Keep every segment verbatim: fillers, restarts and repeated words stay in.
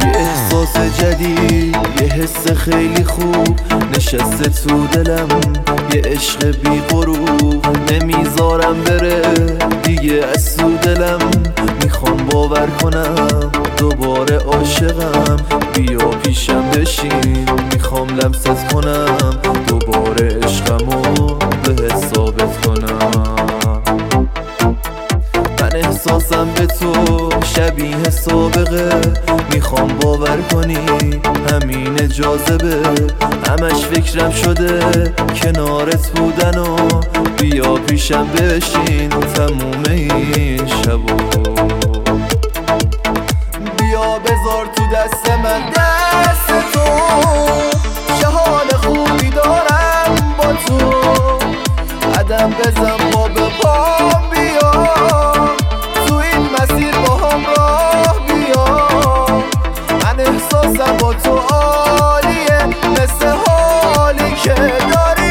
یه احساس جدید، یه حس خیلی خوب نشسته تو دلم، یه عشق بی غروب نمیذارم بره دیگه از تو دلم. میخوام باور کنم دوباره عاشقم، بیا پیشم بشین میخوام لمست کنم، دوباره عشقمو بهت ثابت کنم. من احساسم به تو شبیه سابقه، میخوام باور کنی همین جاذبه. همش فکرم شده کنارت بودن و بیا پیشم بشین تموم این شبو. بیا بذار تو دست من دست تو، چه حال خوبی دارم با تو. قدم بزن با به پام بیا، تو این مسیر با هم راه بیا. من احساسم با تو عالیه، مثل حالی که داری.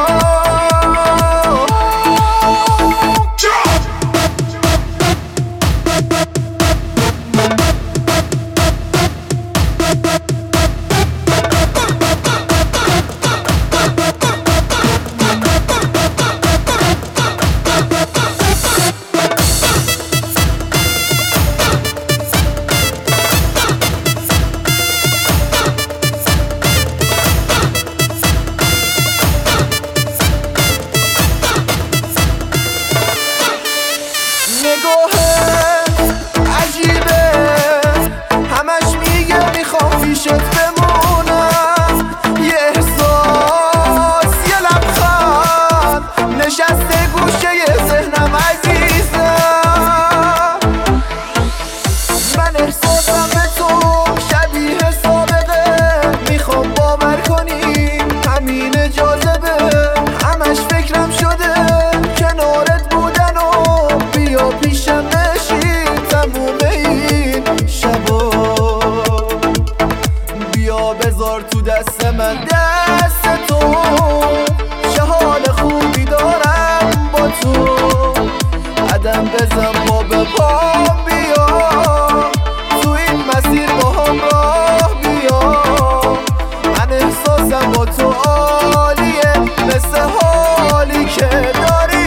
نگاهت عجیبه، همش میگه میخوام پیشت بمونم. یه احساس یه لبخند نشسته گوشه یه ذهنم عزیزم. من احساسم به تو شبیه سابقه، میخوام باور کنی همین جاذبه. همش فکرم شده کنارت بودن و بیا پیشم بشین تموم این شبا. بیا بذار تو دست من دست تو، چه حال خوبی دارم با تو. قدم بزن با به پام بیا، تو این مسیر با هم راه بیا. من احساسم با تو عالیه، مثل حالی که داری.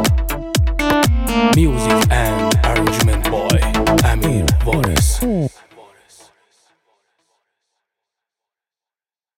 Music and arrangement by Amir Vares.